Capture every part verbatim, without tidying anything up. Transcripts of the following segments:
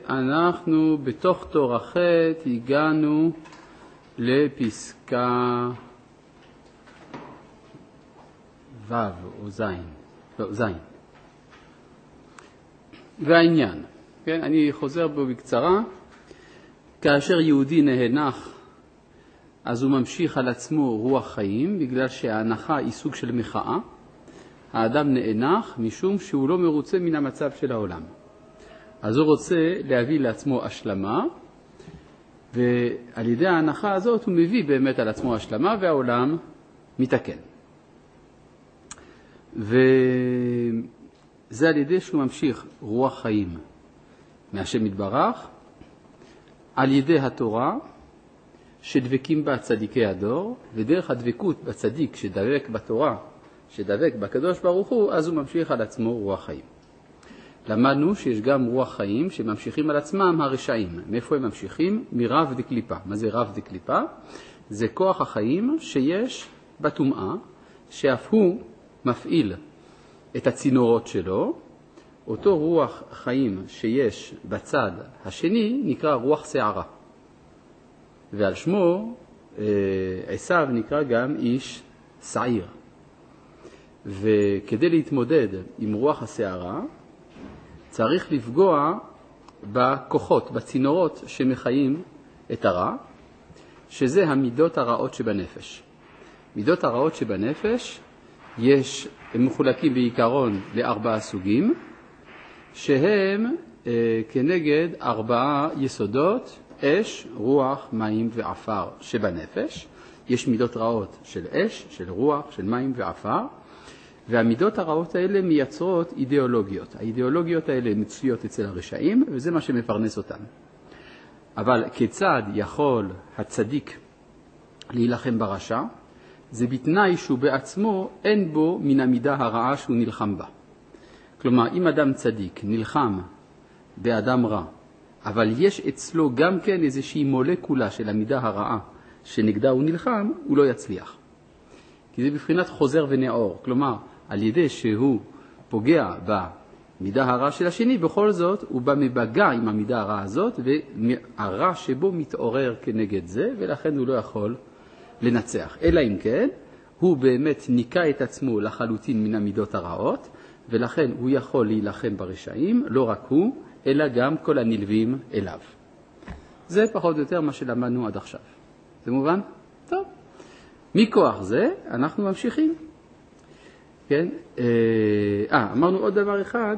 ואנחנו בתוך תורה ח' הגענו לפסקה ו' או ז', לא, ז'. והעניין, כן, אני חוזר בו בקצרה, כאשר יהודי נהנח, אז הוא ממשיך על עצמו רוח חיים, בגלל שההנחה היא סוג של מחאה. האדם נהנח משום שהוא לא מרוצה מן המצב של העולם. אז הוא רוצה להביא לעצמו השלמה, ועל ידי ההנחה הזאת הוא מביא באמת על עצמו השלמה, והעולם מתקן. וזה על ידי שהוא ממשיך רוח חיים מהשם יתברך, על ידי התורה שדבקים בה צדיקי הדור, ודרך הדבקות בצדיק שדבק בתורה, שדבק בקדוש ברוך הוא, אז הוא ממשיך על עצמו רוח חיים. למדנו שיש גם רוח חיים שממשיכים על עצמם הרשעים. מאיפה הם ממשיכים? מרב דקליפה. מה זה רב דקליפה? זה כוח החיים שיש בטומאה, שאף הוא מפעיל את הצינורות שלו. אותו רוח חיים שיש בצד השני נקרא רוח שערה. ועל שמו עשיו נקרא גם איש שעיר. וכדי להתמודד עם רוח השערה, צריך לפגוע בכוחות, בצינורות שמחיים את הרע, שזה המידות הרעות שבנפש. מידות הרעות שבנפש, יש, הם מחולקים בעיקרון לארבעה סוגים, שהם אה, כנגד ארבעה יסודות, אש, רוח, מים ועפר שבנפש. יש מידות רעות של אש, של רוח, של מים ועפר, והמידות הרעות האלה מייצרות אידיאולוגיות. האידיאולוגיות האלה מצויות אצל הרשעים, וזה מה שמפרנס אותם. אבל כיצד יכול הצדיק להילחם ברשע? זה בתנאי שהוא בעצמו אין בו מן המידה הרעה שהוא נלחם בה. כלומר, אם אדם צדיק נלחם באדם רע, אבל יש אצלו גם כן איזושהי מולקולה של המידה הרעה שנגדה הוא נלחם, הוא לא יצליח. כי זה בבחינת חוזר ונאור. כלומר, על ידי שהוא פוגע במידה הרע של השני, בכל זאת הוא בא מבגע עם המידה הרע הזאת, והרע שבו מתעורר כנגד זה, ולכן הוא לא יכול לנצח. אלא אם כן, הוא באמת ניקה את עצמו לחלוטין מן המידות הרעות, ולכן הוא יכול להילחם ברשעים, לא רק הוא, אלא גם כל הנלווים אליו. זה פחות או יותר מה שלמדנו עד עכשיו. זה מובן? טוב. מכוח זה אנחנו ממשיכים. כן? אה, אמרנו עוד דבר אחד,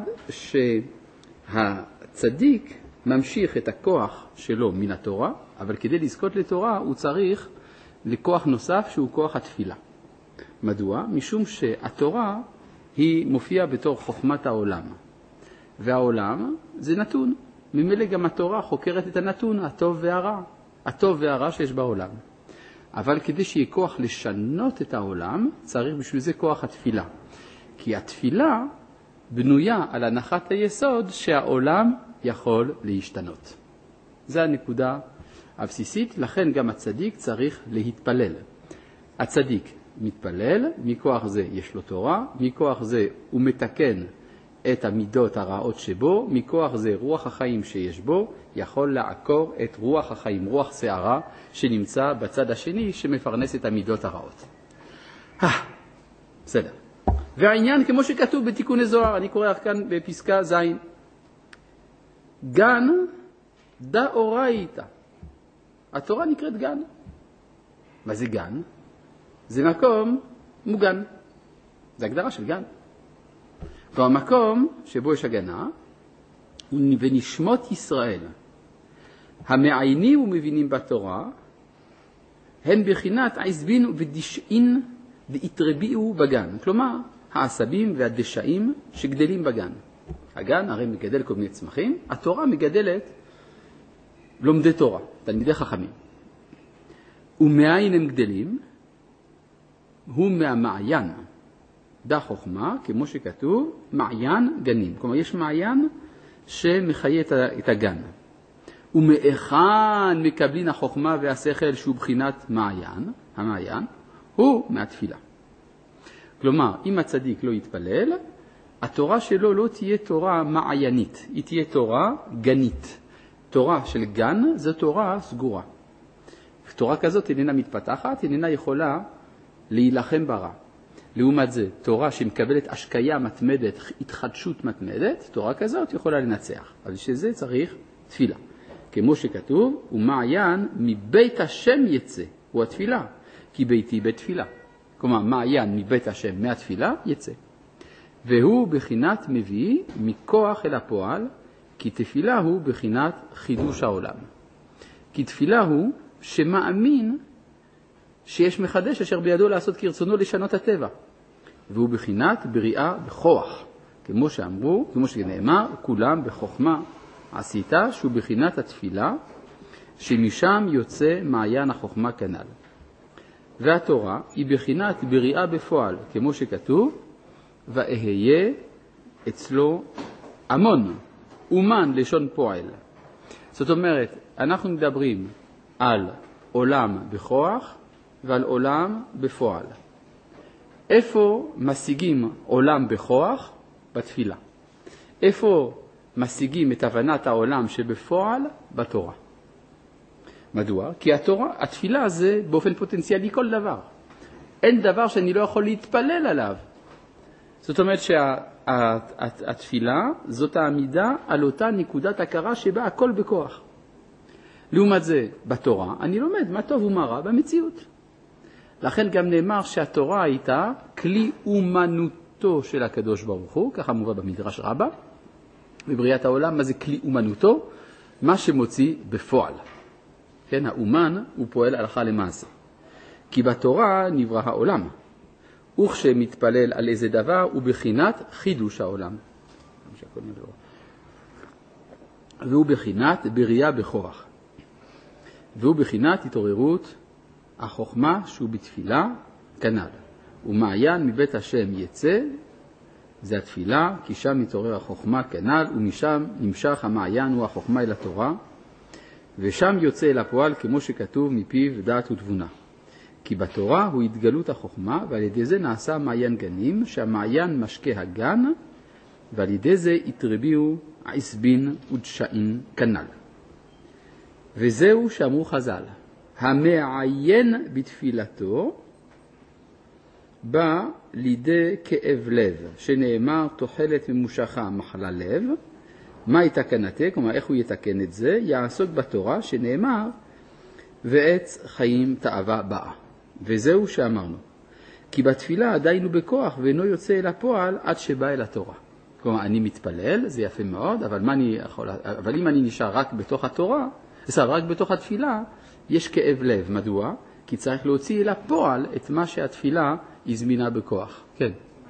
שהצדיק ממשיך את הכוח שלו מן התורה, אבל כדי לזכות לתורה הוא צריך לכוח נוסף שהוא כוח התפילה. מדוע? משום שהתורה היא מופיעה בתור חוכמת העולם. והעולם זה נתון. ממילא גם התורה חוקרת את הנתון, הטוב והרע. הטוב והרע שיש בעולם. אבל כדי שיהיה כוח לשנות את העולם, צריך בשביל זה כוח התפילה. כי התפילה בנויה על הנחת היסוד שהעולם יכול להשתנות. זו הנקודה הבסיסית, לכן גם הצדיק צריך להתפלל. הצדיק מתפלל, מכוח זה יש לו תורה, מכוח זה הוא מתקן את המידות הרעות שבו, מכוח זה רוח החיים שיש בו, יכול לעקור את רוח החיים, רוח שערה, שנמצא בצד השני, שמפרנס את המידות הרעות. בסדר. והעניין, כמו שכתוב בתיקון זוהר, אני קורא כאן בפסקה ז', גן דאורייתא. התורה נקראת גן. מה זה גן? זה מקום מוגן. זה הגדרה של גן. והמקום שבו יש הגנה, ונשמות ישראל, המעיינים ומבינים בתורה, הם בחינת עזבין ודשאין והתרביעו בגן. כלומר, העשבים והדשאים שגדלים בגן. הגן הרי מגדל כל מיני צמחים, התורה מגדלת לומדי תורה, תלמידי חכמים. ומאין הם גדלים? הוא מהמעיין. דה חוכמה, כמו שכתוב, מעיין גנים. כלומר, יש מעיין שמחיה את הגן. ומאחן מקבלין החוכמה והשכל שהוא בחינת מעיין, המעיין, הוא מהתפילה. כלומר, אם הצדיק לא יתפלל, התורה שלו לא תהיה תורה מעיינית, היא תהיה תורה גנית. תורה של גן זו תורה סגורה. תורה כזאת איננה מתפתחת, איננה יכולה להילחם ברע. לעומת זה, תורה שמקבלת השקיה מתמדת, התחדשות מתמדת, תורה כזאת יכולה לנצח. אז שזה צריך תפילה. כמו שכתוב, ומעיין מבית השם יצא, הוא התפילה, כי ביתי בית תפילה. כלומר, מעיין מבית השם, מהתפילה, יצא. והוא בחינת מביא מכוח אל הפועל, כי תפילה הוא בחינת חידוש העולם. כי תפילה הוא שמאמין שיש מחדש אשר בידו לעשות כרצונו לשנות הטבע. והוא בחינת בריאה בכוח. כמו שאמרו, כמו שנאמר, כולם בחוכמה עשית, שהוא בחינת התפילה, שמשם יוצא מעיין החוכמה כנ"ל. והתורה היא בחינת בריאה בפועל, כמו שכתוב, ואהיה אצלו המון, אומן לשון פועל. זאת אומרת, אנחנו מדברים על עולם בכוח ועל עולם בפועל. איפה משיגים עולם בכוח? בתפילה. איפה משיגים את הבנת העולם שבפועל? בתורה. מדוע? כי התורה, התפילה זה באופן פוטנציאלי כל דבר. אין דבר שאני לא יכול להתפלל עליו. זאת אומרת שהתפילה זאת העמידה על אותה נקודת הכרה שבה הכל בכוח. לעומת זה, בתורה אני לומד מה טוב ומה רע במציאות. לכן גם נאמר שהתורה הייתה כלי אומנותו של הקדוש ברוך הוא, ככה מובא במדרש רבה, בבריאת העולם. מה זה כלי אומנותו? מה שמוציא בפועל. כן, האומן הוא פועל הלכה למעשה. כי בתורה נברא העולם. וכשמתפלל על איזה דבר הוא בחינת חידוש העולם. והוא בחינת בריאה בכוח. והוא בחינת התעוררות החוכמה שהוא בתפילה כנ"ל. ומעיין מבית השם יצא, זה התפילה, כי שם מתעורר החוכמה כנ"ל, ומשם נמשך המעיין הוא החוכמה אל התורה, ושם יוצא אל הפועל כמו שכתוב מפיו דעת ותבונה. כי בתורה הוא התגלות החוכמה, ועל ידי זה נעשה מעיין גנים, שהמעיין משקה הגן, ועל ידי זה התרביעו עשבין ודשאים כנ"ל. וזהו שאמרו חז"ל, המעיין בתפילתו בא לידי כאב לב, שנאמר תוחלת ממושכה מחלה לב. מה יתקנתה? כלומר, איך הוא יתקן את זה? יעסוק בתורה שנאמר ועץ חיים תאווה באה. וזהו שאמרנו, כי בתפילה עדיין הוא בכוח ואינו יוצא אל הפועל עד שבא אל התורה. כלומר, אני מתפלל, זה יפה מאוד, אבל, מה אני יכול, אבל אם אני נשאר רק בתוך התורה, רק בתוך התפילה, יש כאב לב. מדוע? כי צריך להוציא אל הפועל את מה שהתפילה הזמינה בכוח. כן.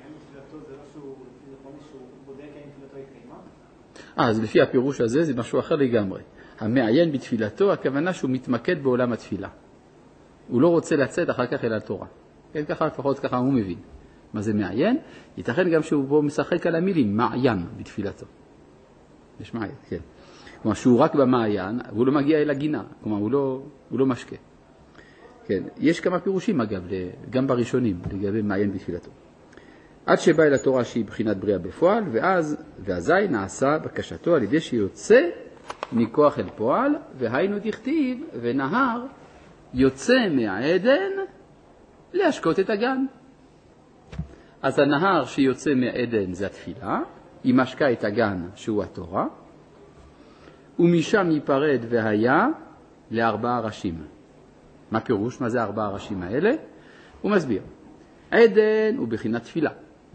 אה, אז לפי הפירוש הזה זה משהו אחר לגמרי. המעיין בתפילתו, הכוונה שהוא מתמקד בעולם התפילה. הוא לא רוצה לצאת אחר כך אל התורה. כן, ככה לפחות ככה הוא מבין. מה זה מעיין? ייתכן גם שהוא פה משחק על המילים, מעיין בתפילתו. יש מעיין, כן. כלומר, שהוא רק במעיין, הוא לא מגיע אל הגינה. כלומר, הוא לא, הוא לא משקה. כן, יש כמה פירושים אגב, גם בראשונים, לגבי מעיין בתפילתו. עד שבא אל התורה שהיא בחינת בריאה בפועל, ואז, ואזי נעשה בקשתו על ידי שיוצא מכוח אל פועל, והיינו דכתיב, ונהר יוצא מהעדן להשקות את הגן. אז הנהר שיוצא מהעדן זה התפילה, היא משקה את הגן שהוא התורה, ומשם ייפרד והיה לארבעה ראשים. מה פירוש? מה זה ארבעה ראשים האלה? הוא מסביר. עדן הוא בחינת תפילה.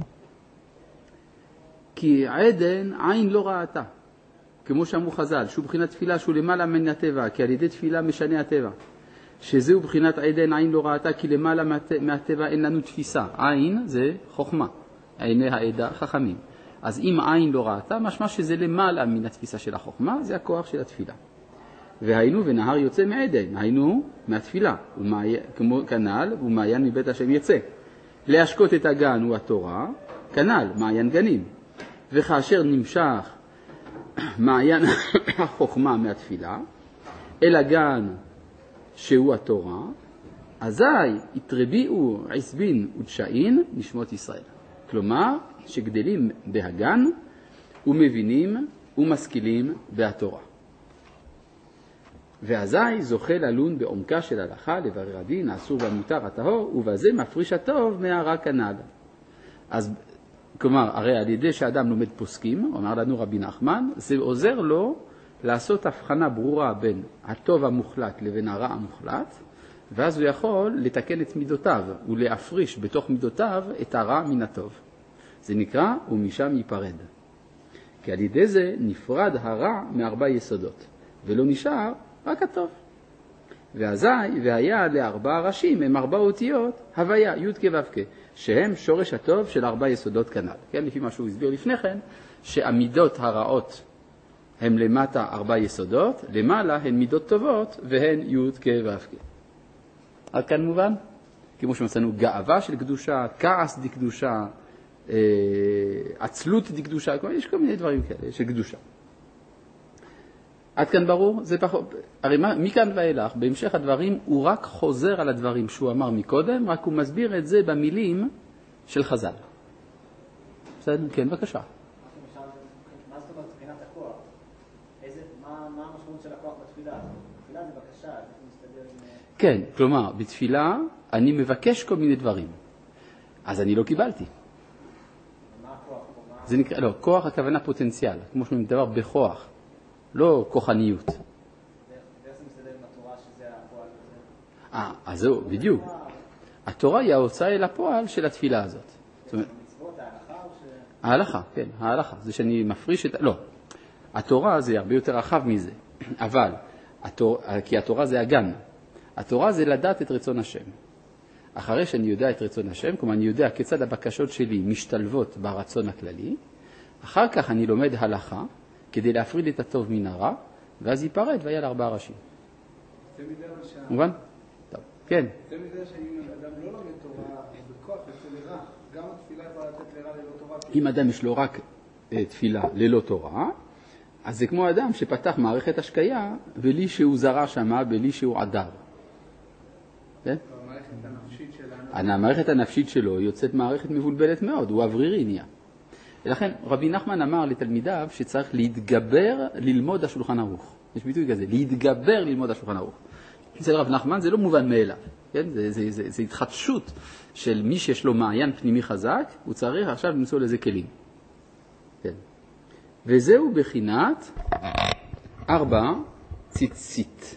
כי עדן עין לא ראתה. כמו שאמרו חז"ל, שהוא בחינת תפילה שהוא למעלה מן הטבע, כי על ידי תפילה משנה הטבע. שזהו בחינת עדן עין לא ראתה, כי למעלה מהטבע אין לנו תפיסה. עין זה חוכמה. עיני העדה חכמים. אז אם עין לא ראתה, משמע שזה למעלה מן התפיסה של החוכמה, זה הכוח של התפילה. והיינו ונהר יוצא מעדן, היינו מהתפילה, כמו כנל, ומעיין מבית השם יצא. להשקות את הגן הוא התורה, כנל, מעיין גנים. וכאשר נמשך מעיין החוכמה מהתפילה, אל הגן שהוא התורה, אזי יתרביעו עשבין ודשאים נשמות ישראל. כלומר, שגדלים בהגן ומבינים ומשכילים בהתורה. ואזי זוכה ללון בעומקה של הלכה לברר הדין, האסור והמותר הטהור, ובזה מפריש הטוב מהרע כנ"ל. אז כלומר, הרי על ידי שאדם לומד פוסקים, אומר לנו רבי נחמן, זה עוזר לו לעשות הבחנה ברורה בין הטוב המוחלט לבין הרע המוחלט, ואז הוא יכול לתקן את מידותיו ולהפריש בתוך מידותיו את הרע מן הטוב. זה נקרא ומשם ייפרד. כי על ידי זה נפרד הרע מארבע יסודות, ולא נשאר רק הטוב. ואזי והיה לארבע ראשים הם ארבע אותיות הוויה, י' כ' ו' כ', שהם שורש הטוב של ארבע יסודות כנ"ל. כן, לפי מה שהוא הסביר לפני כן, שהמידות הרעות הם למטה ארבע יסודות, למעלה הן מידות טובות והן י' כ' ו' כ'. עד כאן מובן? כמו שמצאנו גאווה של קדושה, כעס די קדושה, עצלות די קדושה, יש כל מיני דברים כאלה של קדושה. עד כאן ברור? זה פחות, הרי מכאן ואילך, בהמשך הדברים, הוא רק חוזר על הדברים שהוא אמר מקודם, רק הוא מסביר את זה במילים של חז"ל. בסדר? כן, בבקשה. מה זאת אומרת מבחינת הכוח? מה המשמעות של הכוח בתפילה? בתפילה זה בקשה, איך הוא מסתדר עם... כן, כלומר, בתפילה אני מבקש כל מיני דברים. אז אני לא קיבלתי. מה הכוח? זה נקרא, לא, כוח הכוונה פוטנציאל, כמו שמדבר בכוח. לא כוחניות. ואיך זה מסתדר עם התורה שזה הפועל הזה? אה, אז זהו, בדיוק. התורה היא ההוצאה אל הפועל של התפילה הזאת. זאת אומרת, מצוות, ההלכה או ש... ההלכה, כן, ההלכה. זה שאני מפריש את... לא, התורה זה הרבה יותר רחב מזה. אבל, התור... כי התורה זה הגן. התורה זה לדעת את רצון השם. אחרי שאני יודע את רצון השם, כלומר אני יודע כיצד הבקשות שלי משתלבות ברצון הכללי, אחר כך אני לומד הלכה, כדי להפריד את הטוב מן הרע, ואז ייפרד והיה לארבעה ראשים. זה מדי שה... מובן? טוב, כן. זה מדי שאם אדם לא לומד תורה, בכוח יוצא לרע, גם התפילה יכולה לתת לרע ללא תורה. אם אדם יש לו רק uh, תפילה ללא תורה, אז זה כמו אדם שפתח מערכת השקיה, בלי שהוא זרע שמה, בלי שהוא עדר. כן? המערכת הנפשית שלנו... המערכת הנפשית שלו יוצאת מערכת מבולבלת מאוד, הוא אוורירי נהיה. ולכן רבי נחמן אמר לתלמידיו שצריך להתגבר ללמוד השולחן ערוך. יש ביטוי כזה, להתגבר ללמוד השולחן ערוך. אצל רב נחמן זה לא מובן מאליו. כן? זה, זה, זה, זה התחדשות של מי שיש לו מעיין פנימי חזק, הוא צריך עכשיו למצוא לזה כלים. כן. וזהו בחינת ארבע ציצית.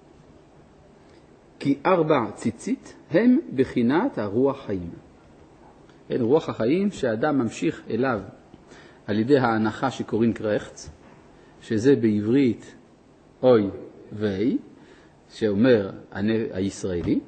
כי ארבע ציצית הם בחינת הרוח חיים. כן, רוח החיים שהאדם ממשיך אליו על ידי ההנחה שקוראים קרחץ, שזה בעברית אוי ואי, שאומר הישראלי,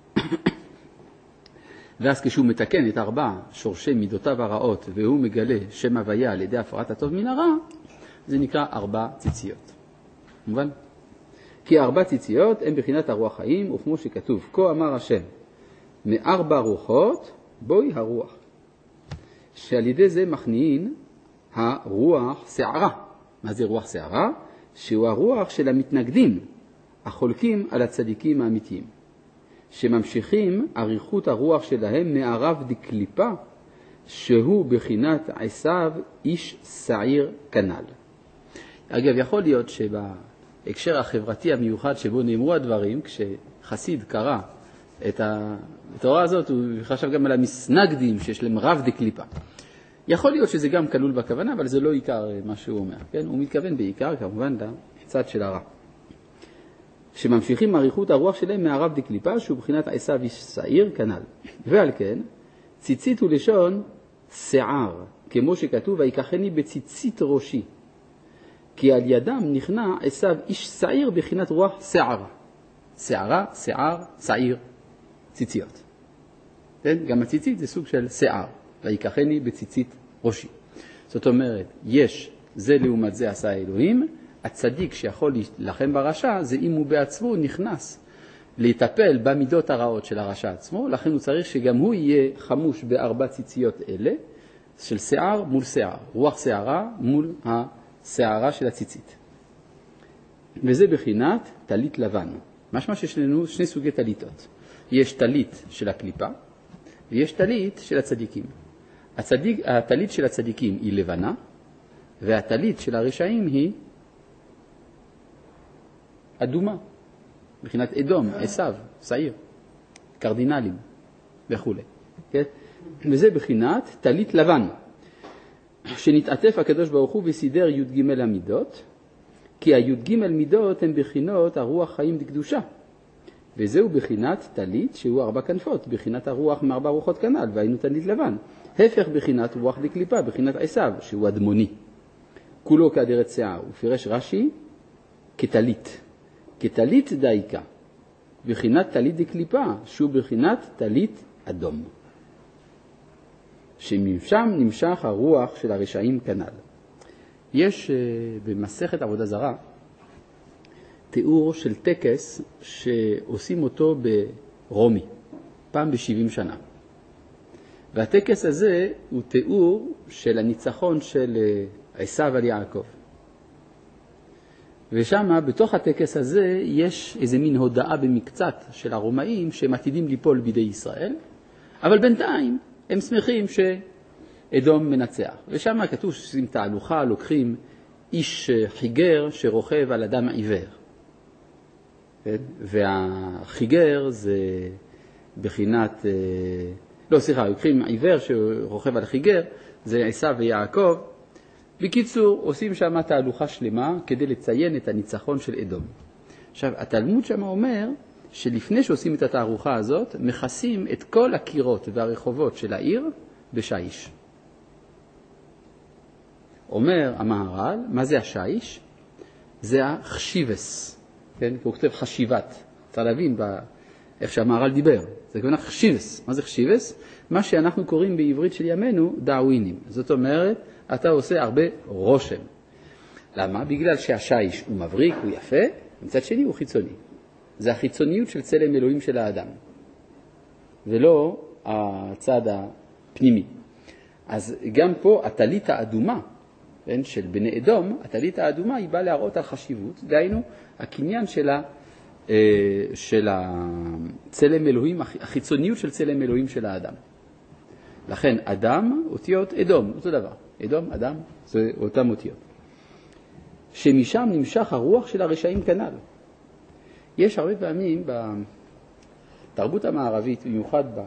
ואז כשהוא מתקן את ארבע שורשי מידותיו הרעות והוא מגלה שם הוויה על ידי הפרת הטוב מן הרע, זה נקרא ארבע ציציות. מובן? כי ארבע ציציות הם בחינת הרוח חיים, וכמו שכתוב, כה אמר השם, מארבע רוחות בואי הרוח. שעל ידי זה מכניעין הרוח שערה. מה זה רוח שערה? שהוא הרוח של המתנגדים, החולקים על הצדיקים האמיתיים, שממשיכים אריכות הרוח שלהם מערב דקליפה, שהוא בחינת עשיו איש שעיר כנל. אגב, יכול להיות שבהקשר החברתי המיוחד שבו נאמרו הדברים, כשחסיד קרא את התורה הזאת, הוא חשב גם על המסנגדים שיש להם רב דקליפה. יכול להיות שזה גם כלול בכוונה, אבל זה לא עיקר מה שהוא אומר. כן? הוא מתכוון בעיקר, כמובן, לצד של הרע. שממשיכים אריכות הרוח שלהם מהרב דקליפה, שהוא בחינת עשיו איש שעיר כנל. ועל כן, ציצית הוא לשון שיער, כמו שכתוב, ויקחני בציצית ראשי. כי על ידם נכנע עשיו איש שעיר בחינת רוח שיער. שיערה, שיער, שעיר, ציציות. כן? גם הציצית זה סוג של שיער. ויקחני בציצית ראשי. זאת אומרת, יש, זה לעומת זה עשה האלוהים, הצדיק שיכול להילחם ברשע, זה אם הוא בעצמו נכנס להטפל במידות הרעות של הרשע עצמו, לכן הוא צריך שגם הוא יהיה חמוש בארבע ציציות אלה, של שיער מול שיער, רוח שיערה מול השיערה של הציצית. וזה בחינת תלית לבן. משמע שיש לנו שני סוגי תליתות. יש תלית של הקליפה, ויש תלית של הצדיקים. הצדיק, התלית של הצדיקים היא לבנה, והתלית של הרשעים היא אדומה, בחינת אדום, עשיו, שעיר, קרדינלים וכו'. כן? וזה בחינת טלית לבן, שנתעטף הקדוש ברוך הוא וסידר י' ג' המידות, כי הי' ג' מידות הם בחינות הרוח חיים דקדושה. וזהו בחינת טלית שהוא ארבע כנפות, בחינת הרוח מארבע רוחות כנל, והיינו טלית לבן. הפך בחינת רוח דקליפה, בחינת עשיו, שהוא אדמוני. כולו כאדרת שיער, ופירש רש"י כטלית. כטלית דייקה, בחינת טלית דקליפה, שהוא בחינת טלית אדום. שמשם נמשך הרוח של הרשעים כנל. יש uh, במסכת עבודה זרה תיאור של טקס שעושים אותו ברומי, פעם ב-שבעים שנה. והטקס הזה הוא תיאור של הניצחון של עשיו על יעקב. ושם בתוך הטקס הזה יש איזה מין הודעה במקצת של הרומאים שהם עתידים ליפול בידי ישראל, אבל בינתיים הם שמחים שאדום מנצח. ושם כתוב שעושים תהלוכה, לוקחים איש חיגר שרוכב על אדם עיוור. והחיגר זה בחינת, לא סליחה, לוקחים עיוור שרוכב על חיגר, זה עשיו ויעקב. בקיצור, עושים שם תהלוכה שלמה כדי לציין את הניצחון של אדום. עכשיו, התלמוד שם אומר שלפני שעושים את התערוכה הזאת, מכסים את כל הקירות והרחובות של העיר בשיש. אומר המהר"ל, מה זה השיש? זה החשיבס, כן? הוא כותב חשיבת. צריך להבין ב... איך שהמהר"ל דיבר. זה כמובן חשיבס. מה זה חשיבס? מה שאנחנו קוראים בעברית של ימינו דאווינים. זאת אומרת, אתה עושה הרבה רושם. למה? בגלל שהשיש הוא מבריק, הוא יפה, מצד שני הוא חיצוני. זה החיצוניות של צלם אלוהים של האדם, ולא הצד הפנימי. אז גם פה הטלית האדומה, כן, של בני אדום, הטלית האדומה היא באה להראות על חשיבות, דהיינו הקניין של, ה, של הצלם אלוהים, החיצוניות של צלם אלוהים של האדם. לכן אדם, אותיות אדום, אותו דבר. אדום, אדם, זה אותם אותיות. שמשם נמשך הרוח של הרשעים כנל. יש הרבה פעמים בתרבות המערבית, במיוחד ב...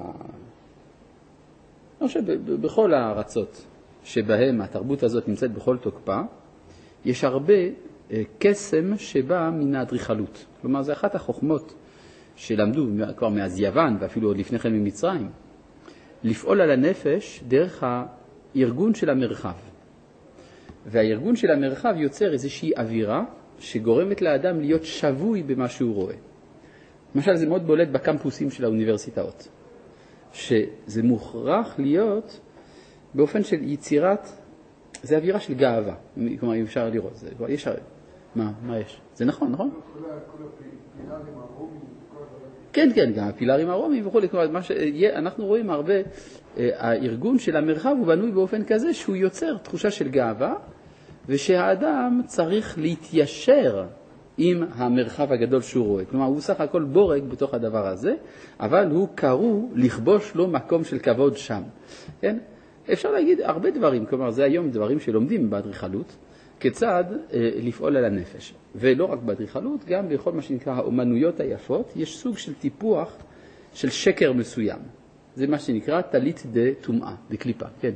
לא חושב, בכל הארצות שבהם התרבות הזאת נמצאת בכל תוקפה, יש הרבה קסם שבא מן האדריכלות. כלומר, זה אחת החוכמות שלמדו כבר מאז יוון ואפילו עוד לפני כן ממצרים, לפעול על הנפש דרך הארגון של המרחב. והארגון של המרחב יוצר איזושהי אווירה שגורמת לאדם להיות שבוי במה שהוא רואה. למשל, זה מאוד בולט בקמפוסים של האוניברסיטאות, שזה מוכרח להיות באופן של יצירת, זה אווירה של גאווה, כלומר, אם אפשר לראות, זה כבר יש הרי. מה, מה יש? זה נכון, נכון? כל הפילרים הרומיים, כן, כן, גם הפילרים הרומיים וכו'. אנחנו רואים הרבה, הארגון של המרחב הוא בנוי באופן כזה שהוא יוצר תחושה של גאווה, ושהאדם צריך להתיישר עם המרחב הגדול שהוא רואה. כלומר, הוא סך הכל בורג בתוך הדבר הזה, אבל הוא קראו לכבוש לו מקום של כבוד שם. כן? אפשר להגיד הרבה דברים, כלומר, זה היום דברים שלומדים באדריכלות, כיצד אה, לפעול על הנפש. ולא רק באדריכלות, גם בכל מה שנקרא האומנויות היפות, יש סוג של טיפוח של שקר מסוים. זה מה שנקרא טלית דה טומאה, דקליפה, כן.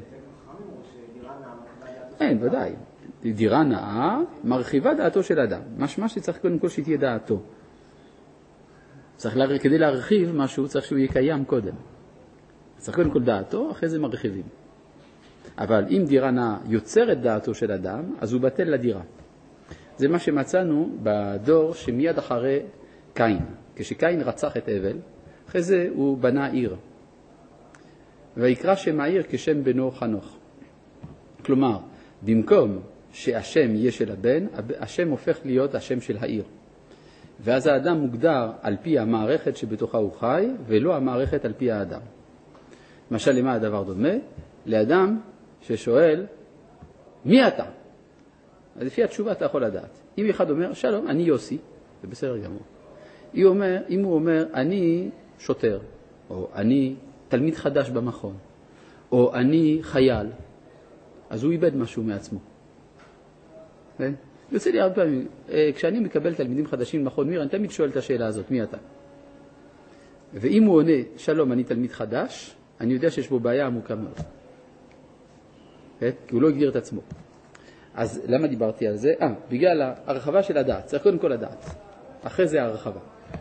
אין, ודאי. דירה נאה מרחיבה דעתו של אדם. משמע שצריך קודם כל שתהיה דעתו. צריך לה... כדי להרחיב משהו, צריך שהוא יהיה קיים קודם. צריך קודם כל דעתו, אחרי זה מרחיבים. אבל אם דירה נאה יוצרת דעתו של אדם, אז הוא בטל לדירה. זה מה שמצאנו בדור שמיד אחרי קין. כשקין רצח את הבל, אחרי זה הוא בנה עיר. ויקרא שם העיר כשם בנו חנוך. כלומר, במקום שהשם יהיה של הבן, השם הופך להיות השם של העיר. ואז האדם מוגדר על פי המערכת שבתוכה הוא חי, ולא המערכת על פי האדם. למשל, למה הדבר דומה? לאדם ששואל, מי אתה? אז לפי התשובה אתה יכול לדעת. אם אחד אומר, שלום, אני יוסי, זה בסדר גמור. אם, אומר, אם הוא אומר, אני שוטר, או אני תלמיד חדש במכון, או אני חייל, אז הוא איבד משהו מעצמו. יוצא לי הרבה פעמים, כשאני מקבל תלמידים חדשים למכון מיר, אני תמיד שואל את השאלה הזאת, מי אתה? ואם הוא עונה, שלום, אני תלמיד חדש, אני יודע שיש בו בעיה עמוקה מאוד. כי הוא לא הגדיר את עצמו. אז למה דיברתי על זה? אה, בגלל ההרחבה של הדעת. צריך קודם כל הדעת. אחרי זה ההרחבה.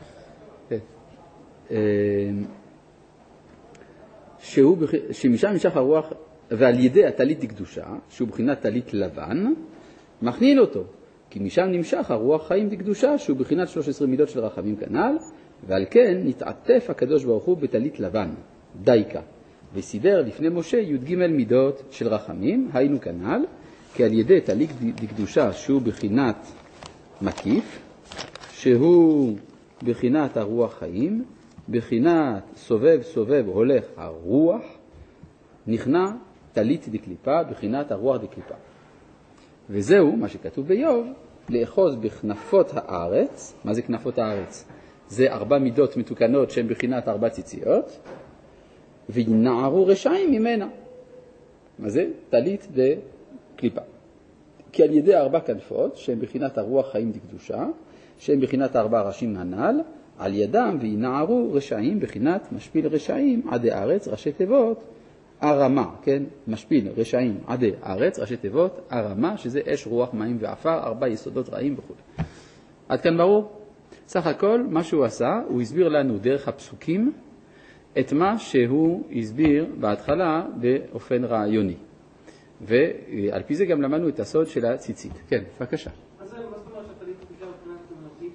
שהוא, שמשם נמשך הרוח, ועל ידי הטלית דקדושה, שהוא בחינת טלית לבן, מכנין אותו. כי משם נמשך הרוח חיים דקדושה, שהוא בחינת שלוש עשרה מידות של רחמים כנ"ל, ועל כן נתעטף הקדוש ברוך הוא בטלית לבן, דייקה. וסידר לפני משה י"ג מידות של רחמים, היינו כנ"ל, כי על ידי טלית דקדושה שהוא בחינת מקיף, שהוא בחינת הרוח חיים, בחינת סובב סובב הולך הרוח, נכנע טלית דקליפה, בחינת הרוח דקליפה. וזהו מה שכתוב ביוב, לאחוז בכנפות הארץ. מה זה כנפות הארץ? זה ארבע מידות מתוקנות שהן בחינת ארבע ציציות, וינערו רשעים ממנה. מה זה? טלית דקליפה. כי על ידי ארבע כנפות, שהן בחינת הרוח חיים דקדושה, שהן בחינת ארבע ראשים הנ"ל, על ידם וינערו רשעים בחינת משפיל רשעים עדי ארץ, ראשי תיבות, הרמה, כן? משפיל רשעים עדי ארץ, ראשי תיבות, הרמה, שזה אש, רוח, מים ואפר, ארבע יסודות רעים וכו'. עד כאן ברור? סך הכל, מה שהוא עשה, הוא הסביר לנו דרך הפסוקים את מה שהוא הסביר בהתחלה באופן רעיוני. ועל פי זה גם למדנו את הסוד של הציצית. כן, בבקשה. מה זה אומר שהטלית דקדושה מבחינת תמונתית?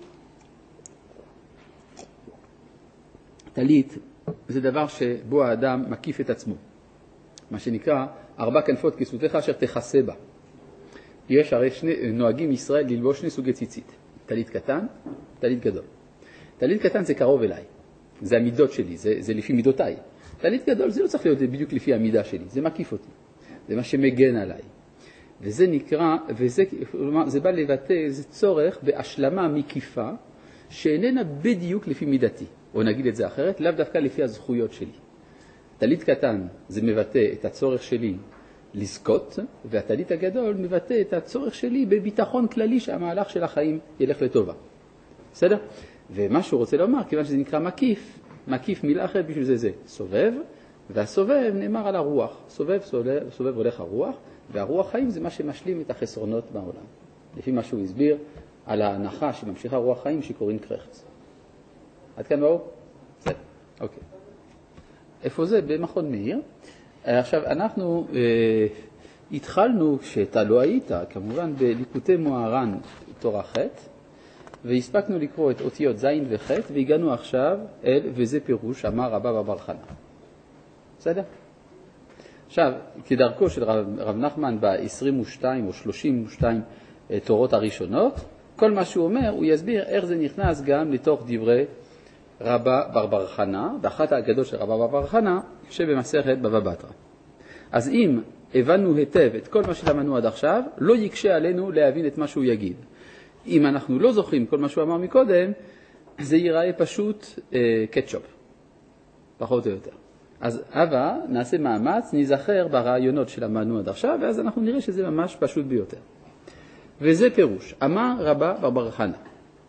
טלית זה דבר שבו האדם מקיף את עצמו. מה שנקרא, ארבע כנפות כסותיך אשר תכסה בה. יש הרי שני, נוהגים ישראל ללבוש שני סוגי ציצית. טלית קטן, טלית גדול. טלית קטן זה קרוב אליי. זה המידות שלי, זה, זה לפי מידותיי. טלית גדול זה לא צריך להיות בדיוק לפי המידה שלי, זה מקיף אותי. זה מה שמגן עליי. וזה נקרא, וזה זה בא לבטא איזה צורך בהשלמה מקיפה, שאיננה בדיוק לפי מידתי. או נגיד את זה אחרת, לאו דווקא לפי הזכויות שלי. טלית קטן זה מבטא את הצורך שלי לזכות, והטלית הגדול מבטא את הצורך שלי בביטחון כללי שהמהלך של החיים ילך לטובה. בסדר? ומה שהוא רוצה לומר, כיוון שזה נקרא מקיף, מקיף מילה אחרת בשביל זה זה סובב, והסובב נאמר על הרוח. סובב, סובב, סובב הולך הרוח, והרוח חיים זה מה שמשלים את החסרונות בעולם. לפי מה שהוא הסביר על ההנחה שממשיכה רוח חיים שקוראים קרחץ. עד כאן ברור? בסדר, אוקיי. איפה זה? במכון מאיר. עכשיו, אנחנו אה, התחלנו, כשאתה לא היית, כמובן בליקוטי מוהר"ן תורה ח', והספקנו לקרוא את אותיות זין וח', והגענו עכשיו אל, וזה פירוש, אמר רבא בר חנא. בסדר? עכשיו, כדרכו של רב, רב נחמן ב-עשרים ושתיים או שלושים ושתיים תורות הראשונות, כל מה שהוא אומר, הוא יסביר איך זה נכנס גם לתוך דברי רבא בר בר חנא, באחת האגדות של רבא בר בר חנא, שבמסכת בבא בתרא. אז אם הבנו היטב את כל מה שלמדנו עד עכשיו, לא יקשה עלינו להבין את מה שהוא יגיד. אם אנחנו לא זוכרים כל מה שהוא אמר מקודם, זה ייראה פשוט אה, קטשופ, פחות או יותר. אז אבא, נעשה מאמץ, נזכר ברעיונות שלמדנו עד עכשיו, ואז אנחנו נראה שזה ממש פשוט ביותר. וזה פירוש. אמר רבא בר בר חנא,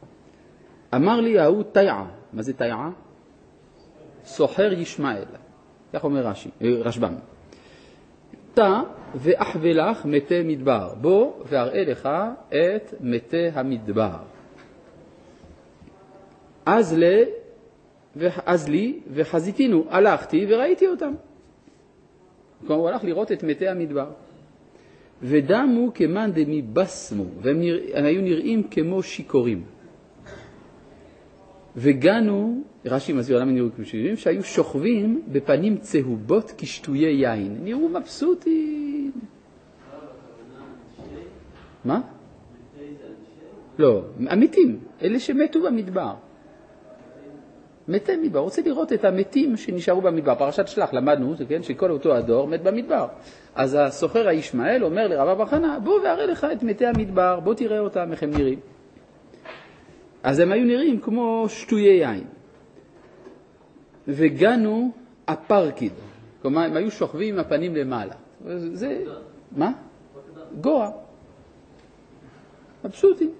אמר לי ההוא תיעה. מה זה תיעה? סוחר ישמעאל. כך אומר רש"י, רשב"ם. תא ואחווה לך מתי מדבר. בוא ואראה לך את מתי המדבר. אז לי, אז לי וחזיתינו, הלכתי וראיתי אותם. כלומר, הוא הלך לראות את מתי המדבר. ודמו כמן דמי בסמו, והם נרא, היו נראים כמו שיקורים. וגנו, רש"י מסביר למה נראו כמו שיקורים, שהיו שוכבים בפנים צהובות כשטויי יין. נראו מבסוטים. מה? לא, המתים, אלה שמתו במדבר. מתי מדבר, רוצה לראות את המתים שנשארו במדבר. פרשת שלח, למדנו, כן, שכל אותו הדור מת במדבר. אז הסוחר הישמעאל אומר לרבא בר חנא, בוא ואראה לך את מתי המדבר, בוא תראה אותם, איך הם נראים. אז הם היו נראים כמו שטויי יין. וגנו אפרקיד, כלומר הם היו שוכבים עם הפנים למעלה. זה, מה? גואה. הפשוטים.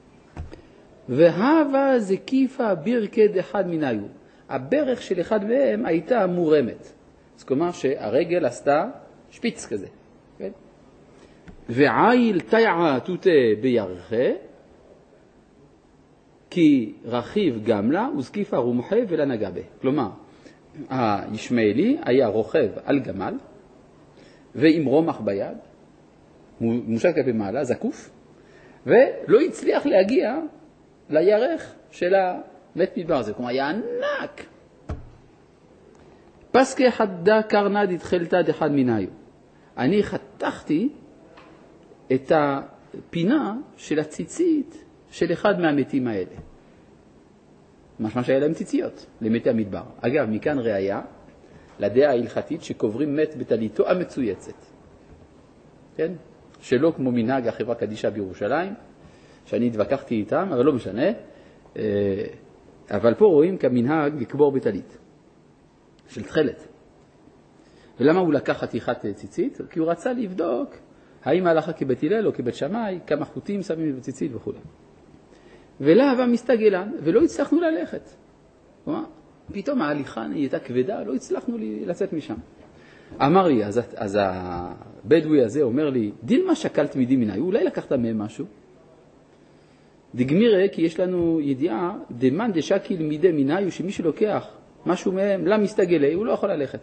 והווה זקיפה בירקה דחד מניו. הברך של אחד מהם הייתה מורמת. זאת כלומר שהרגל עשתה שפיץ כזה. כן? ועיל תיעה תותה בירחה, כי רכיב גמלה וזקיפה רומחה ולה נגע בה. כלומר, הישמעאלי היה רוכב על גמל, ועם רומח ביד, מושט כלפי מעלה, זקוף, ולא הצליח להגיע לירך של המת מדבר הזה. כלומר, היה ענק. פסקי חדה קרנה דתחלתה דחד מניו. אני חתכתי את הפינה של הציצית של אחד מהמתים האלה. משמע שהיה להם ציציות, למתי המדבר. אגב, מכאן ראיה לדעה ההלכתית שקוברים מת בתליתו המצויצת. כן? שלא כמו מנהג החברה קדישה בירושלים, שאני התווכחתי איתם, אבל לא משנה. אבל פה רואים כמנהג לקבור בתלית, של תחלת. ולמה הוא לקח חתיכת ציצית? כי הוא רצה לבדוק האם הלכה כבית הלל או כבית שמאי, כמה חוטים שמים בציצית וכו'. ולהבה מסתגלן, ולא הצלחנו ללכת. כלומר, פתאום ההליכה הייתה כבדה, לא הצלחנו לצאת משם. אמר לי, אז, אז הבדואי הזה אומר לי, דילמה שקלת מידי מנהי, אולי לקחת מהם משהו? דגמירה, כי יש לנו ידיעה, דמן דשקיל מידי מנהי, שמי שלוקח משהו מהם, לא מסתגלה, הוא לא יכול ללכת.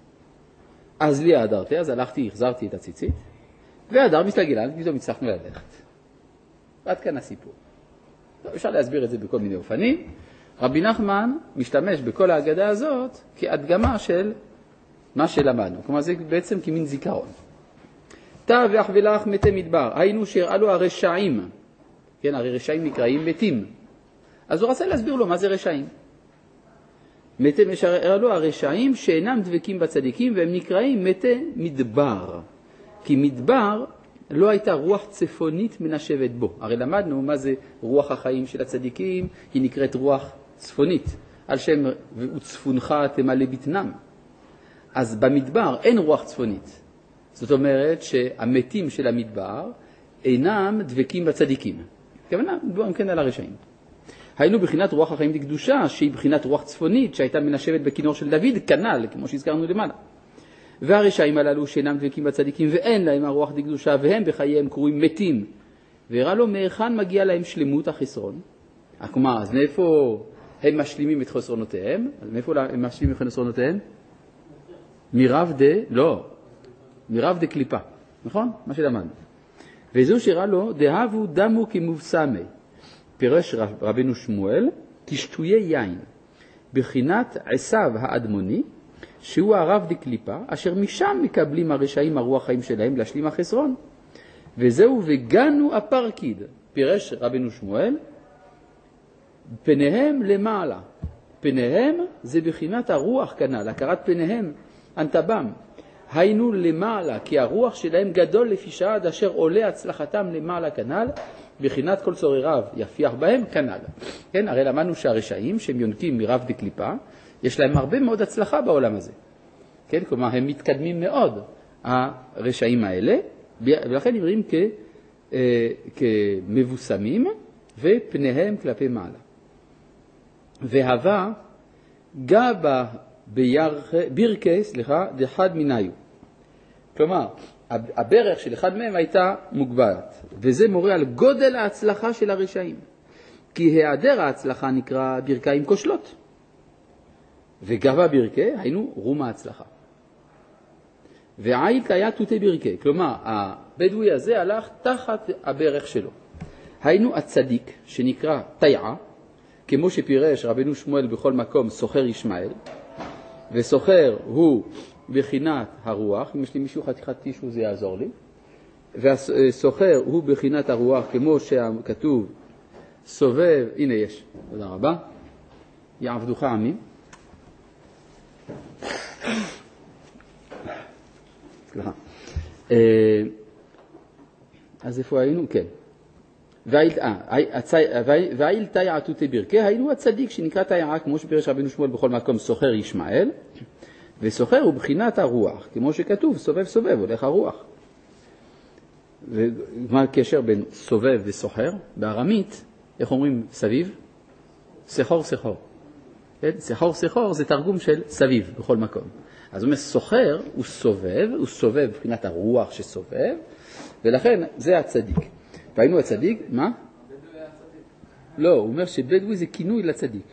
אז לי האדרתי, אז הלכתי, החזרתי את הציצית, והאדר מסתגלן, פתאום הצלחנו ללכת. עד כאן הסיפור. אפשר להסביר את זה בכל מיני אופנים. רבי נחמן משתמש בכל ההגדה הזאת כהדגמה של מה שלמדנו. כלומר, זה בעצם כמין זיכרון. תא ואחבלך מתי מדבר. היינו שהראה לו הרשעים. כן, הרי רשעים נקראים מתים. אז הוא רצה להסביר לו מה זה רשעים. מתי הראה לו הרשעים שאינם דבקים בצדיקים, והם נקראים מתי מדבר. כי מדבר לא הייתה רוח צפונית מנשבת בו. הרי למדנו מה זה רוח החיים של הצדיקים, היא נקראת רוח צפונית, על שם וצפונך תמלא בטנם. אז במדבר אין רוח צפונית. זאת אומרת שהמתים של המדבר אינם דבקים בצדיקים. כוונה, מדברים כן על הרשעים. היינו בחינת רוח החיים דקדושה, שהיא בחינת רוח צפונית, שהייתה מנשבת בכינור של דוד, כנל, כמו שהזכרנו למעלה. והרשעים הללו שאינם דבקים בצדיקים ואין להם הרוח דקדושה והם בחייהם קרויים מתים. והראה לו מהיכן מגיע להם שלמות החסרון. כלומר, אז מאיפה הם משלימים את חסרונותיהם? אז מאיפה הם משלימים את חסרונותיהם? מרב דה, לא, מרב דה קליפה. נכון? מה שלמדנו. וזו שהראה לו, דהבו דמו כמובסמי. פירש רבנו שמואל, תשטויי יין. בחינת עשיו האדמוני, שהוא הרב דקליפה, אשר משם מקבלים הרשעים הרוח חיים שלהם להשלים החסרון. וזהו וגנו הפרקיד, פירש רבנו שמואל, פניהם למעלה. פניהם זה בחינת הרוח כנל, הכרת פניהם, אנטבם. היינו למעלה, כי הרוח שלהם גדול לפי שעד אשר עולה הצלחתם למעלה כנל, בחינת כל צורריו יפיח בהם כנל. כן, הרי למדנו שהרשעים שהם יונקים מרב דקליפה, יש להם הרבה מאוד הצלחה בעולם הזה. כן, כלומר, הם מתקדמים מאוד, הרשעים האלה, ולכן נראים כ, אה, כמבוסמים, ופניהם כלפי מעלה. והווה גבה בירקה, סליחה, דחד מניו. כלומר, הברך של אחד מהם הייתה מוגבלת, וזה מורה על גודל ההצלחה של הרשעים. כי היעדר ההצלחה נקרא ברכיים כושלות. וגבה ברכה, היינו רום ההצלחה. ועיל היה תותי ברכה, כלומר, הבדואי הזה הלך תחת הברך שלו. היינו הצדיק, שנקרא תיעה, כמו שפירש רבנו שמואל בכל מקום, סוחר ישמעאל, וסוחר הוא בחינת הרוח, אם יש לי מישהו חתיכת טישו זה יעזור לי, והסוחר הוא בחינת הרוח, כמו שכתוב, סובב, הנה יש, תודה רבה, יעבדוך עמים. סליחה. אז איפה היינו? כן. והאיל תיעה תותי ברכה, היינו הצדיק שנקרא תיעה, כמו שפירש רבנו שמואל בכל מקום, סוחר ישמעאל, וסוחר הוא בחינת הרוח, כמו שכתוב, סובב סובב, הולך הרוח. ומה הקשר בין סובב וסוחר? בארמית, איך אומרים סביב? סחור סחור. כן? סחור סחור זה תרגום של סביב בכל מקום. אז הוא אומר, סוחר הוא סובב, הוא סובב מבחינת הרוח שסובב, ולכן זה הצדיק. והיינו הצדיק, מה? בדואי הצדיק. לא, הוא אומר שבדואי זה כינוי לצדיק.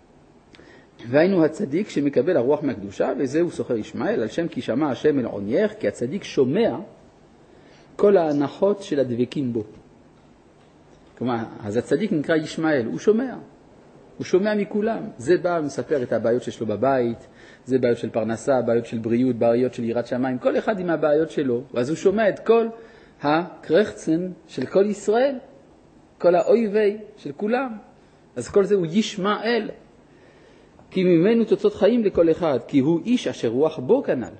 והיינו הצדיק שמקבל הרוח מהקדושה, וזהו סוחר ישמעאל, על שם כי שמע השם אל עונייך, כי הצדיק שומע כל ההנחות של הדבקים בו. כלומר, אז הצדיק נקרא ישמעאל, הוא שומע. הוא שומע מכולם. זה בא מספר את הבעיות שיש לו בבית, זה בעיות של פרנסה, בעיות של בריאות, בעיות של יראת שמיים, כל אחד עם הבעיות שלו. ואז הוא שומע את כל הקרחצן של כל ישראל, כל האויבי של כולם. אז כל זה הוא ישמעאל. כי ממנו תוצאות חיים לכל אחד, כי הוא איש אשר רוח בו כנל.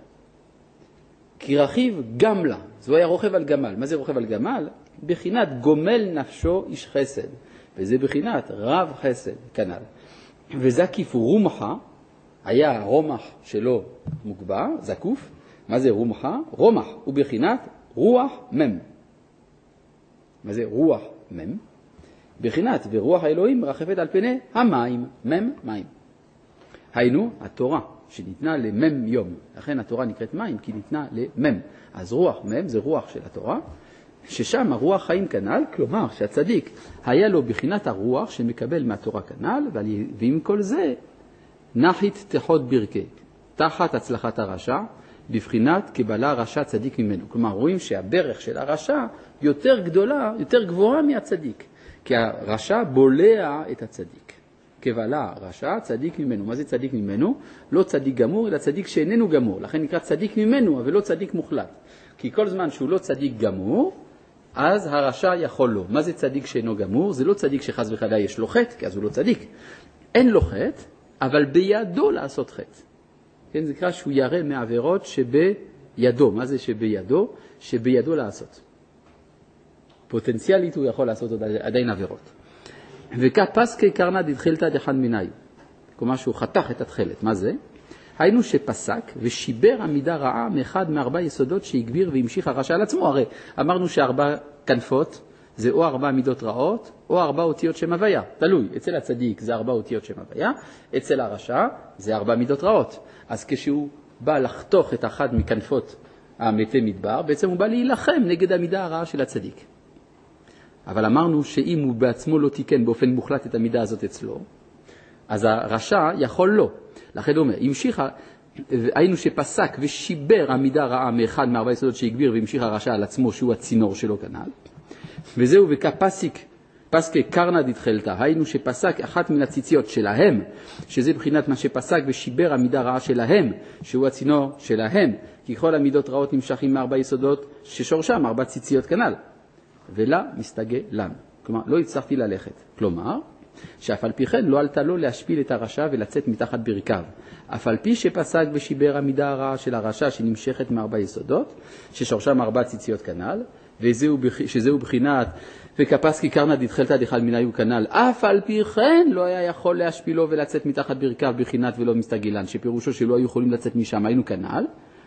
כי רכיב גמלה, זה היה רוכב על גמל. מה זה רוכב על גמל? בחינת גומל נפשו איש חסד. וזה בחינת רב חסד כנל. וזקיף רומחה, היה הרומח שלו מוגבר, זקוף. מה זה רומחה? רומח הוא בחינת רוח מם. מה זה רוח מם? בחינת ורוח האלוהים רחפת על פני המים, מם מים. היינו התורה שניתנה למם יום. לכן התורה נקראת מים כי ניתנה למם. אז רוח מם זה רוח של התורה, ששם הרוח חיים כנל, כלומר שהצדיק היה לו בחינת הרוח שמקבל מהתורה כנל, ועם כל זה נחית תחות ברכי, תחת הצלחת הרשע, בבחינת קבלה רשע צדיק ממנו. כלומר רואים שהברך של הרשע יותר גדולה, יותר גבוהה מהצדיק, כי הרשע בולע את הצדיק. קבלה רשע צדיק ממנו. מה זה צדיק ממנו? לא צדיק גמור, אלא צדיק שאיננו גמור. לכן נקרא צדיק ממנו, אבל לא צדיק מוחלט. כי כל זמן שהוא לא צדיק גמור, אז הרשע יכול לו. מה זה צדיק שאינו גמור? זה לא צדיק שחס וחלילה יש לו חטא, כי אז הוא לא צדיק. אין לו חטא, אבל בידו לעשות חטא. כן, זה נקרא שהוא ירא מעבירות שבידו. מה זה שבידו? שבידו לעשות. פוטנציאלית הוא יכול לעשות עדיין עבירות. וכפסקי קרנה דתחילתא דחד מנאי. כלומר שהוא חתך את התחילת. מה זה? היינו שפסק ושיבר עמידה רעה מאחד מארבע יסודות שהגביר והמשיך הרשע על עצמו. הרי אמרנו שארבע כנפות זה או ארבע מידות רעות או ארבע אותיות שם הוויה. תלוי, אצל הצדיק זה ארבע אותיות שם הוויה, אצל הרשע זה ארבע מידות רעות. אז כשהוא בא לחתוך את אחד מכנפות המתי מדבר, בעצם הוא בא להילחם נגד המידה הרעה של הצדיק. אבל אמרנו שאם הוא בעצמו לא תיקן באופן מוחלט את המידה הזאת אצלו, אז הרשע יכול לא. לכן הוא אומר, המשיך, היינו שפסק ושיבר המידה רעה מאחד מארבע יסודות שהגביר והמשיך הרשע על עצמו שהוא הצינור שלו כנל. וזהו וכפסיק, פסקי קרנה דתחילתא, היינו שפסק אחת מן הציציות שלהם, שזה בחינת מה שפסק ושיבר המידה רעה שלהם, שהוא הצינור שלהם, כי כל המידות רעות נמשכים מארבע יסודות ששורשם ארבע ציציות כנל. ולה מסתגה לנו. כלומר, לא הצלחתי ללכת. כלומר, שאף על פי כן לא עלתה לו להשפיל את הרשע ולצאת מתחת ברכיו. אף על פי שפסק ושיבר המידה הרעה של הרשע שנמשכת מארבע יסודות, ששורשם ארבע ציציות כנל, וזהו, שזהו בחינת וכפסקי קרנה דתחילתא דחד מנאי כנל, אף על פי כן לא היה יכול להשפילו ולצאת מתחת ברכיו בחינת ולא מסתגלן, שפירושו שלא היו יכולים לצאת משם, היינו כנל.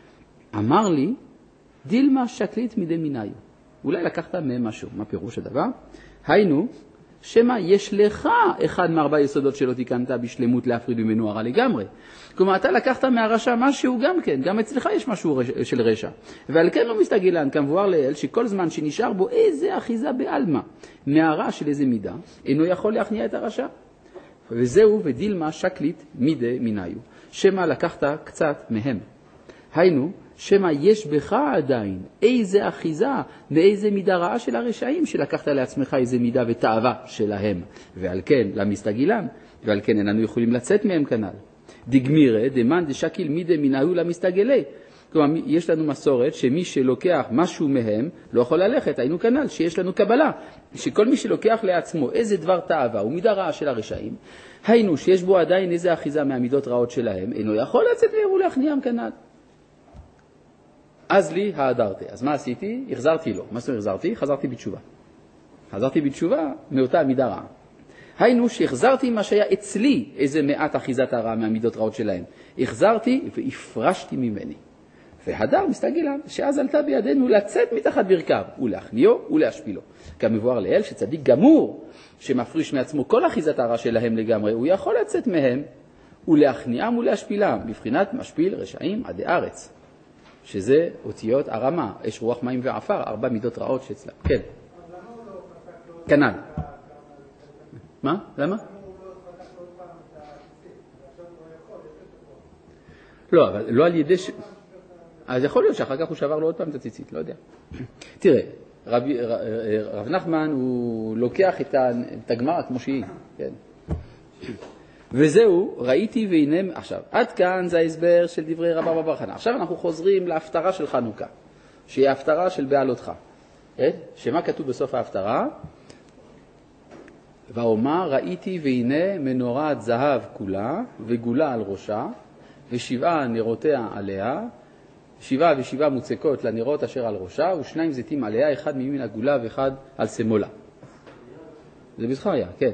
אמר לי, דילמה שקלית מדי מנאי. אולי לקחת מהם משהו. מה פירוש הדבר? היינו, שמה יש לך אחד מארבע יסודות שלא תיקנת בשלמות להפריד ממנו הרע לגמרי. כלומר, אתה לקחת מהרשע משהו גם כן, גם אצלך יש משהו של רשע. ועל כן לא מסתגלן, כמבואר לאל, שכל זמן שנשאר בו איזה אחיזה בעלמא, מהרע של איזה מידה, אינו יכול להכניע את הרשע. וזהו ודילמה שקלית מידי מנאיו. שמה לקחת קצת מהם. היינו, שמה יש בך עדיין איזה אחיזה מאיזה מידה רעה של הרשעים שלקחת לעצמך איזה מידה ותאווה שלהם, ועל כן למסתגילן, ועל כן איננו יכולים לצאת מהם כנל. דגמירה דמן דשקיל מידי מנהו למסתגלי. כלומר, יש לנו מסורת שמי שלוקח משהו מהם לא יכול ללכת, היינו כנל, שיש לנו קבלה, שכל מי שלוקח לעצמו איזה דבר תאווה ומידה רעה של הרשעים, היינו שיש בו עדיין איזה אחיזה מהמידות רעות שלהם, אינו יכול לצאת מהם ולהכניעם כנל. אז לי האדרתי. אז מה עשיתי? החזרתי לו. מה זאת אומרת החזרתי? חזרתי בתשובה. חזרתי בתשובה מאותה מידה רעה. היינו שהחזרתי מה שהיה אצלי איזה מעט אחיזת הרעה מהמידות רעות שלהם. החזרתי והפרשתי ממני. והדר מסתגלה, שאז עלתה בידינו לצאת מתחת ברכיו, ולהכניעו ולהשפילו. כמבואר לאל שצדיק גמור, שמפריש מעצמו כל אחיזת הרע שלהם לגמרי, הוא יכול לצאת מהם, ולהכניעם ולהשפילם, בבחינת משפיל רשעים עדי ארץ. שזה אותיות הרמה, אש רוח מים ועפר, ארבע מידות רעות שאצלם. כן. כנ"ל. מה? למה? לא, אבל לא על ידי ש... אז יכול להיות שאחר כך הוא שבר לו עוד פעם את הציצית, לא יודע. תראה, רב, רב נחמן הוא לוקח את הגמרא כמו שהיא, כן. וזהו, ראיתי והנה, עכשיו, עד כאן זה ההסבר של דברי רבא בר חנא. עכשיו אנחנו חוזרים להפטרה של חנוכה, שהיא ההפטרה של בעלותך. שמה כתוב בסוף ההפטרה? ואומר, ראיתי והנה מנורת זהב כולה, וגולה על ראשה, ושבעה נרותיה עליה, שבעה ושבעה מוצקות לנרות אשר על ראשה, ושניים זיתים עליה, אחד מימין הגולה ואחד על שמאלה. זה בזכריה, כן.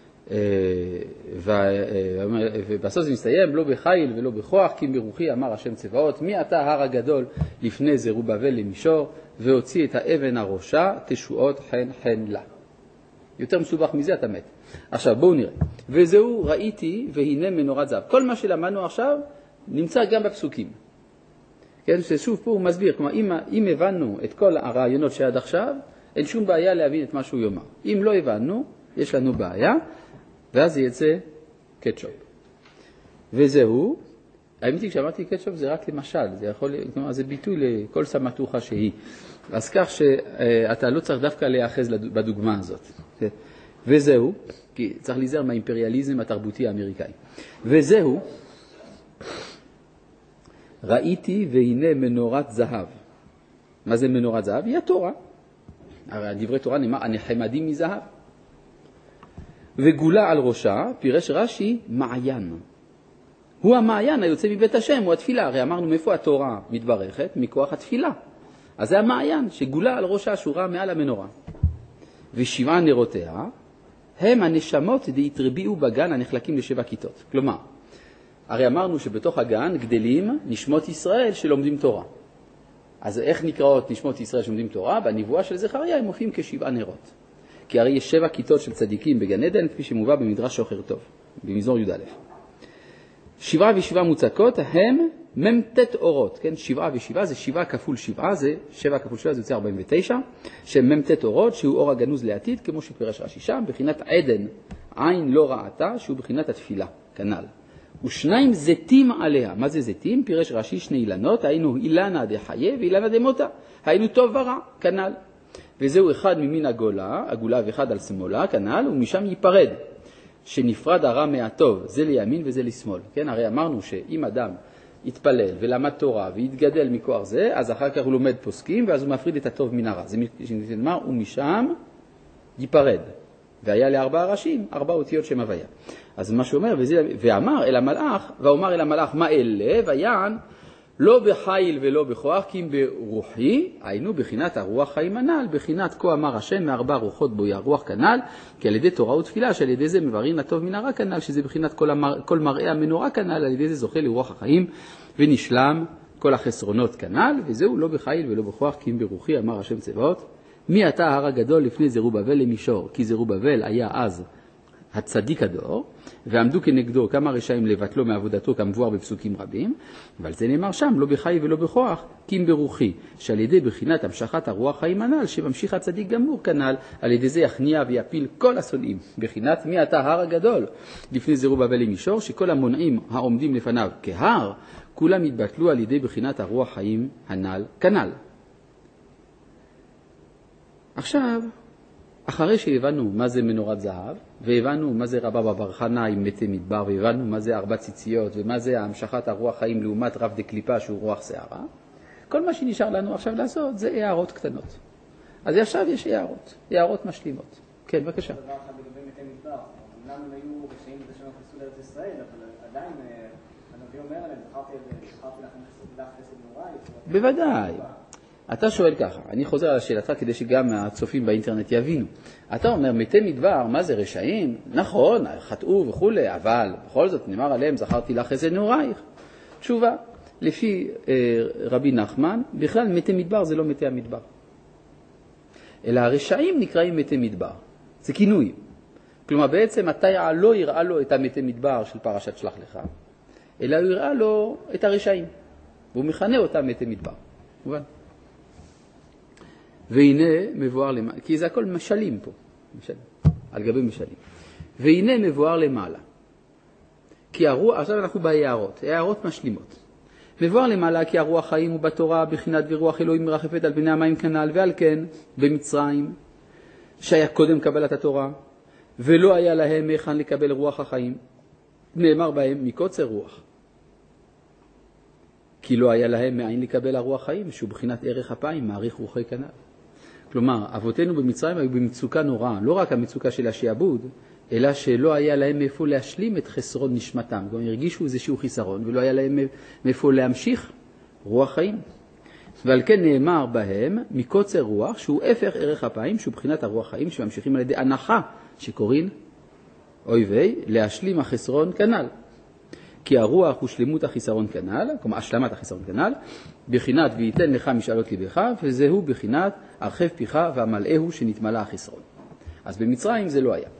ובסוף זה מסתיים, לא בחיל ולא בכוח, כי ברוחי אמר השם צבאות, מי אתה הר הגדול לפני זרובבל למישור, והוציא את האבן הראשה, תשועות חן חן לה. יותר מסובך מזה אתה מת. עכשיו בואו נראה. וזהו ראיתי והנה מנורת זהב. כל מה שלמדנו עכשיו נמצא גם בפסוקים. כן, ששוב פה הוא מסביר, כלומר אם, אם הבנו את כל הרעיונות שעד עכשיו, אין שום בעיה להבין את מה שהוא יאמר. אם לא הבנו, יש לנו בעיה, ואז זה יצא קטשופ. וזהו, האמת היא כשאמרתי קטשופ זה רק למשל, זה יכול, כלומר זה ביטוי לכל סמטוחה שהיא. אז כך שאתה לא צריך דווקא להיאחז בדוגמה הזאת. וזהו, כי צריך להיזהר מהאימפריאליזם התרבותי האמריקאי. וזהו, ראיתי והנה מנורת זהב. מה זה מנורת זהב? היא התורה. הרי דברי תורה נאמר, הנחמדים מזהב. וגולה על ראשה, פירש רש"י, מעיין. הוא המעיין היוצא מבית השם, הוא התפילה. הרי אמרנו מאיפה התורה מתברכת? מכוח התפילה. אז זה המעיין שגולה על ראשה שורה מעל המנורה. ושבעה נרותיה הם הנשמות דהתרביעו בגן הנחלקים לשבע כיתות. כלומר, הרי אמרנו שבתוך הגן גדלים נשמות ישראל שלומדים תורה. אז איך נקראות נשמות ישראל שלומדים תורה? בנבואה של זכריה הם מופיעים כשבעה נרות. כי הרי יש שבע כיתות של צדיקים בגן עדן, כפי שמובא במדרש שוחר טוב, במזמור י"א. שבעה ושבעה מוצקות הם ממתת אורות, כן? שבעה ושבעה זה שבעה כפול שבעה, זה שבע כפול שבעה זה יוצא ארבעים ותשע, שהם ממתת אורות שהוא אור הגנוז לעתיד, כמו שפירש רש"י שם, בחינת עדן, עין לא ראתה, שהוא בחינת התפילה, כנ"ל. ושניים זיתים עליה. מה זה זיתים? פירש רש"י שני אילנות, היינו אילנה דחיה ואילנה דמותה, היינו טוב ורע, כנ"ל. וזהו אחד ממין הגולה, הגולה ואחד על שמאלה, כנ"ל, ומשם ייפרד, שנפרד הרע מהטוב, זה לימין וזה לשמאל. כן, הרי אמרנו שאם אדם יתפלל ולמד תורה ויתגדל מכוח זה, אז אחר כך הוא לומד פוסקים, ואז הוא מפריד את הטוב מן הרע. זה נאמר, ומשם ייפרד. והיה לארבעה ראשים, ארבע אותיות שם הוויה. אז מה שאומר, וזה, ואמר אל המלאך, ואומר אל המלאך, מה אלה? ויען, לא בחיל ולא בכוח, כי אם ברוחי, היינו בחינת הרוח חיים הנ"ל, בחינת כה אמר השם, מארבע רוחות בו הרוח כנ"ל, כי על ידי תורה ותפילה, שעל ידי זה מברין הטוב מן הרע כנ"ל, שזה בחינת כל, המר, כל מראה המנורה כנ"ל, על ידי זה זוכה לרוח החיים, ונשלם כל החסרונות כנ"ל, וזהו לא בחיל ולא בכוח, כי אם ברוחי אמר השם צבאות, מי אתה ההר הגדול לפני זרובבל למישור? כי זרובבל היה אז הצדיק הדור, ועמדו כנגדו כמה רשעים לבטלו מעבודתו כמבואר בפסוקים רבים, אבל זה נאמר שם, לא בחי ולא בכוח, כי אם ברוחי, שעל ידי בחינת המשכת הרוח חיים הנ"ל, שממשיך הצדיק גמור כנ"ל, על ידי זה יכניע ויפיל כל השונאים, בחינת מי אתה ההר הגדול לפני זרובבל למישור, שכל המונעים העומדים לפניו כהר, כולם יתבטלו על ידי בחינת הרוח חיים הנ"ל כנ"ל. עכשיו, אחרי שהבנו מה זה מנורת זהב, והבנו מה זה רבא בר חנא עם מתי מדבר, והבנו מה זה ארבע ציציות, ומה זה המשכת הרוח חיים לעומת רב דקליפה שהוא רוח שערה, כל מה שנשאר לנו עכשיו לעשות זה הערות קטנות. אז עכשיו יש הערות, הערות משלימות. כן, בבקשה. דבר אחד לגבי מתי מדבר, אמנם הם היו רשעים בזה שהם נכנסו לארץ ישראל, אבל עדיין הנביא אומר עליהם, זכרתי לכם חסד נוראי. בוודאי. אתה שואל ככה, אני חוזר על השאלתך כדי שגם הצופים באינטרנט יבינו. אתה אומר, מתי מדבר, מה זה רשעים? נכון, חטאו וכו', אבל בכל זאת נאמר עליהם, זכרתי לך חסד נעורייך. תשובה, לפי אה, רבי נחמן, בכלל מתי מדבר זה לא מתי המדבר. אלא הרשעים נקראים מתי מדבר. זה כינוי. כלומר בעצם התיעה לא יראה לו את המתי מדבר של פרשת שלח לך, אלא הוא יראה לו את הרשעים. והוא מכנה אותם מתי מדבר. מובן? והנה מבואר למעלה, כי זה הכל משלים פה, משלים, על גבי משלים. והנה מבואר למעלה. כי הרוח, עכשיו אנחנו בהערות, הערות משלימות. מבואר למעלה כי הרוח חיים הוא בתורה בחינת ורוח אלוהים מרחפת על פני המים כנ"ל, ועל כן במצרים שהיה קודם קבלת התורה ולא היה להם מהיכן לקבל רוח החיים, נאמר בהם מקוצר רוח. כי לא היה להם מאין לקבל הרוח חיים, שהוא בחינת ערך אפיים, מעריך רוחי כנ"ל. כלומר, אבותינו במצרים היו במצוקה נוראה, לא רק המצוקה של השיעבוד, אלא שלא היה להם מאיפה להשלים את חסרון נשמתם. גם הרגישו איזשהו חיסרון, ולא היה להם מאיפה להמשיך רוח חיים. ועל כן נאמר בהם מקוצר רוח, שהוא הפך ערך אפיים, שהוא בחינת הרוח חיים, שממשיכים על ידי הנחה, שקוראים אויבי, להשלים החסרון כנ"ל. כי הרוח הוא שלמות החיסרון כנ"ל, כלומר השלמת החיסרון כנ"ל, בחינת וייתן לך משאלות לבך, וזהו בחינת הרחב פיך והמלאהו שנתמלא החסרון. אז במצרים זה לא היה.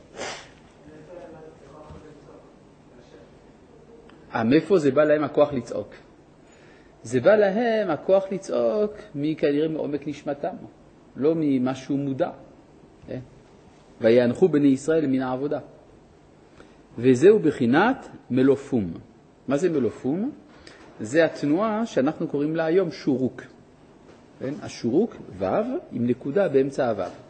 מאיפה זה בא להם הכוח לצעוק? זה בא להם הכוח לצעוק מכנראה מעומק נשמתם, לא ממשהו מודע. ויאנחו בני ישראל מן העבודה. וזהו בחינת מלופום. מה זה מלופום? זה התנועה שאנחנו קוראים לה היום שורוק. השורוק, וו, עם נקודה באמצע הוו.